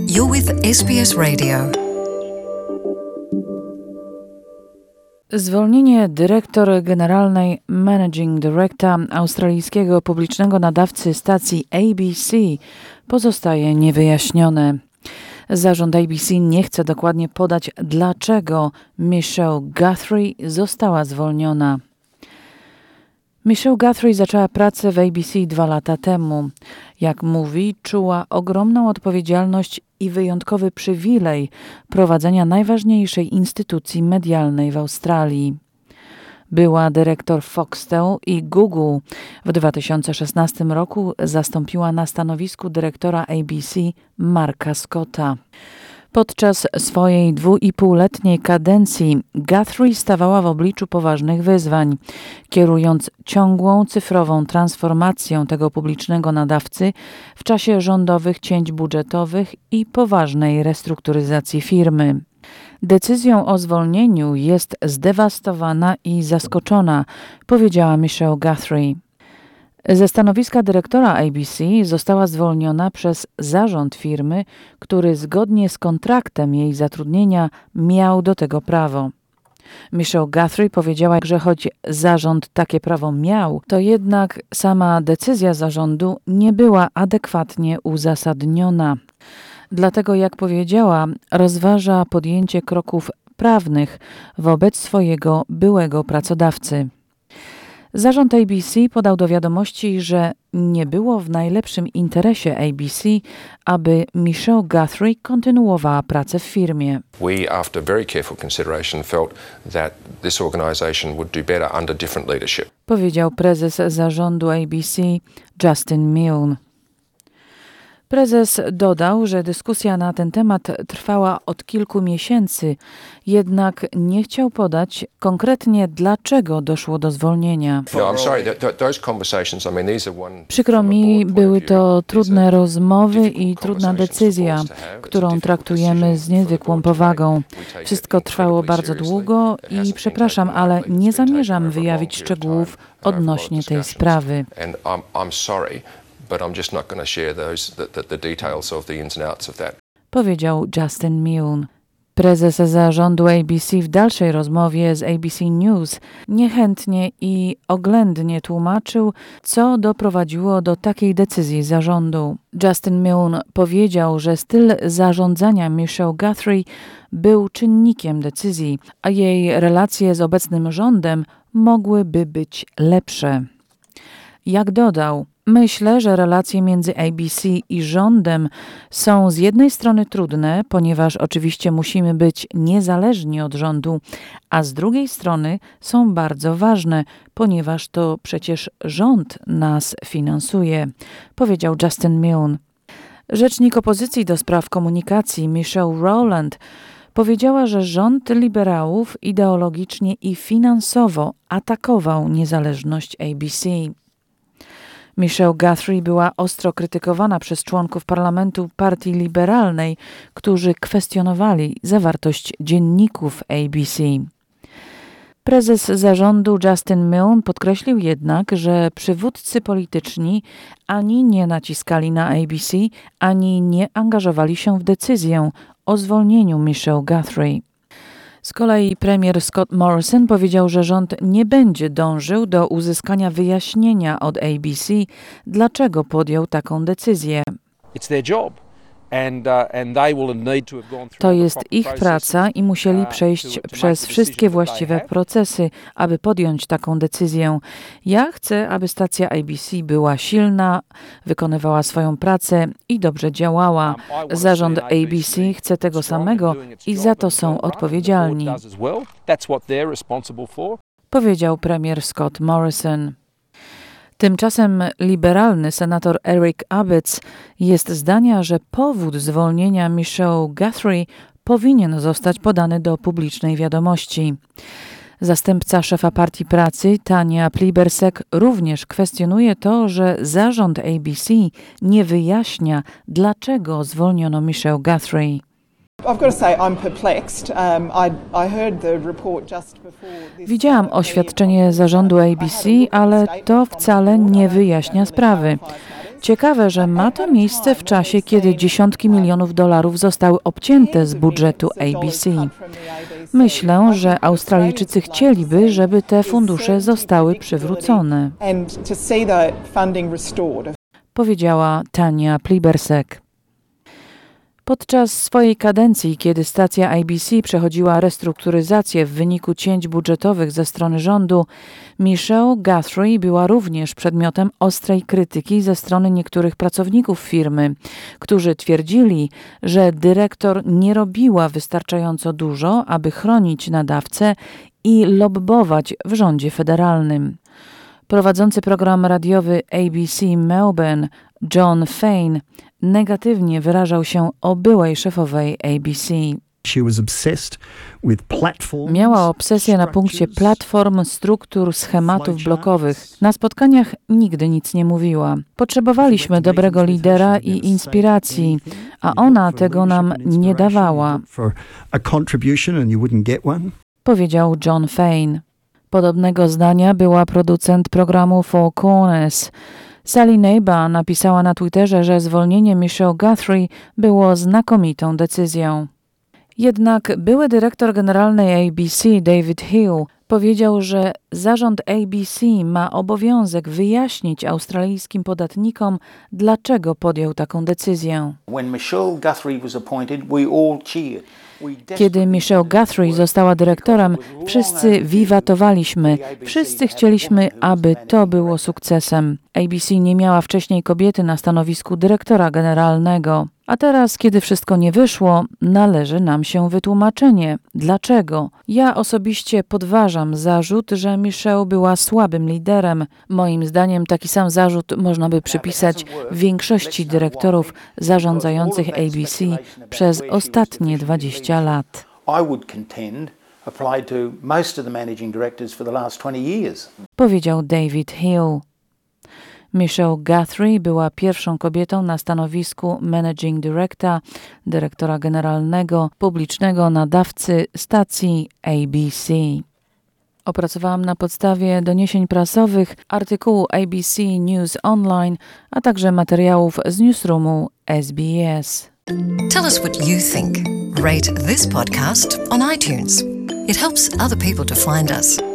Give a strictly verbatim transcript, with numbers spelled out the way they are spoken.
You're with S B S Radio. Zwolnienie dyrektor generalnej Managing Director australijskiego publicznego nadawcy stacji A B C pozostaje niewyjaśnione. Zarząd A B C nie chce dokładnie podać, dlaczego Michelle Guthrie została zwolniona. Michelle Guthrie zaczęła pracę w A B C dwa lata temu. Jak mówi, czuła ogromną odpowiedzialność i wyjątkowy przywilej prowadzenia najważniejszej instytucji medialnej w Australii. Była dyrektor Foxtel i Google. W dwa tysiące szesnastym roku zastąpiła na stanowisku dyrektora A B C Marka Scotta. Podczas swojej dwuipółletniej kadencji Guthrie stawała w obliczu poważnych wyzwań, kierując ciągłą cyfrową transformacją tego publicznego nadawcy w czasie rządowych cięć budżetowych i poważnej restrukturyzacji firmy. Decyzją o zwolnieniu jest zdewastowana i zaskoczona, powiedziała Michelle Guthrie. Ze stanowiska dyrektora A B C została zwolniona przez zarząd firmy, który zgodnie z kontraktem jej zatrudnienia miał do tego prawo. Michelle Guthrie powiedziała, że choć zarząd takie prawo miał, to jednak sama decyzja zarządu nie była adekwatnie uzasadniona. Dlatego, jak powiedziała, rozważa podjęcie kroków prawnych wobec swojego byłego pracodawcy. Zarząd A B C podał do wiadomości, że nie było w najlepszym interesie A B C, aby Michelle Guthrie kontynuowała pracę w firmie. We, after very careful consideration, felt that this organisation would do better under different leadership. Powiedział prezes zarządu A B C Justin Milne. Prezes dodał, że dyskusja na ten temat trwała od kilku miesięcy, jednak nie chciał podać konkretnie, dlaczego doszło do zwolnienia. Przykro mi, były to trudne rozmowy i trudna decyzja, którą traktujemy z niezwykłą powagą. Wszystko trwało bardzo długo i przepraszam, ale nie zamierzam wyjawić szczegółów odnośnie tej sprawy. But I'm just not going to share those the, the, the details of the ins and outs of that. Powiedział Justin Milne. Prezes zarządu A B C w dalszej rozmowie z A B C News niechętnie i oględnie tłumaczył, co doprowadziło do takiej decyzji zarządu. Justin Milne powiedział, że styl zarządzania Michelle Guthrie był czynnikiem decyzji, a jej relacje z obecnym rządem mogłyby być lepsze. Jak dodał, myślę, że relacje między A B C i rządem są z jednej strony trudne, ponieważ oczywiście musimy być niezależni od rządu, a z drugiej strony są bardzo ważne, ponieważ to przecież rząd nas finansuje, powiedział Justin Milne. Rzecznik opozycji do spraw komunikacji Michelle Rowland powiedziała, że rząd liberałów ideologicznie i finansowo atakował niezależność A B C. Michelle Guthrie była ostro krytykowana przez członków parlamentu Partii Liberalnej, którzy kwestionowali zawartość dzienników A B C. Prezes zarządu Justin Milne podkreślił jednak, że przywódcy polityczni ani nie naciskali na A B C, ani nie angażowali się w decyzję o zwolnieniu Michelle Guthrie. Z kolei premier Scott Morrison powiedział, że rząd nie będzie dążył do uzyskania wyjaśnienia od A B C, dlaczego podjął taką decyzję. To jest ich praca i musieli przejść przez wszystkie właściwe procesy, aby podjąć taką decyzję. Ja chcę, aby stacja A B C była silna, wykonywała swoją pracę i dobrze działała. Zarząd A B C chce tego samego i za to są odpowiedzialni, powiedział premier Scott Morrison. Tymczasem liberalny senator Eric Abetz jest zdania, że powód zwolnienia Michelle Guthrie powinien zostać podany do publicznej wiadomości. Zastępca szefa Partii Pracy Tania Plibersek również kwestionuje to, że zarząd A B C nie wyjaśnia, dlaczego zwolniono Michelle Guthrie. Widziałam oświadczenie zarządu A B C, ale to wcale nie wyjaśnia sprawy. Ciekawe, że ma to miejsce w czasie, kiedy dziesiątki milionów dolarów zostały obcięte z budżetu A B C. Myślę, że Australijczycy chcieliby, żeby te fundusze zostały przywrócone, powiedziała Tania Plibersek. Podczas swojej kadencji, kiedy stacja A B C przechodziła restrukturyzację w wyniku cięć budżetowych ze strony rządu, Michelle Guthrie była również przedmiotem ostrej krytyki ze strony niektórych pracowników firmy, którzy twierdzili, że dyrektor nie robiła wystarczająco dużo, aby chronić nadawcę i lobbować w rządzie federalnym. Prowadzący program radiowy A B C Melbourne, John Fain, negatywnie wyrażał się o byłej szefowej A B C. Miała obsesję na punkcie platform, struktur, schematów blokowych. Na spotkaniach nigdy nic nie mówiła. Potrzebowaliśmy dobrego lidera i inspiracji, a ona tego nam nie dawała, powiedział John Fain. Podobnego zdania była producent programu Four Corners. Sally Neighbor napisała na Twitterze, że zwolnienie Michelle Guthrie było znakomitą decyzją. Jednak były dyrektor generalny A B C David Hill powiedział, że zarząd A B C ma obowiązek wyjaśnić australijskim podatnikom, dlaczego podjął taką decyzję. Kiedy Michelle Guthrie została dyrektorem, wszyscy wiwatowaliśmy, wszyscy chcieliśmy, aby to było sukcesem. A B C nie miała wcześniej kobiety na stanowisku dyrektora generalnego. A teraz, kiedy wszystko nie wyszło, należy nam się wytłumaczenie. Dlaczego? Ja osobiście podważam zarzut, że Michelle była słabym liderem. Moim zdaniem taki sam zarzut można by przypisać większości dyrektorów zarządzających A B C przez ostatnie dwadzieścia lat. Powiedział David Hill. Michelle Guthrie była pierwszą kobietą na stanowisku Managing Director, dyrektora generalnego, publicznego nadawcy stacji A B C. Opracowałam na podstawie doniesień prasowych, artykułu A B C News Online, a także materiałów z newsroomu S B S. Tell us what you think. Rate this podcast on iTunes. It helps other people to find us.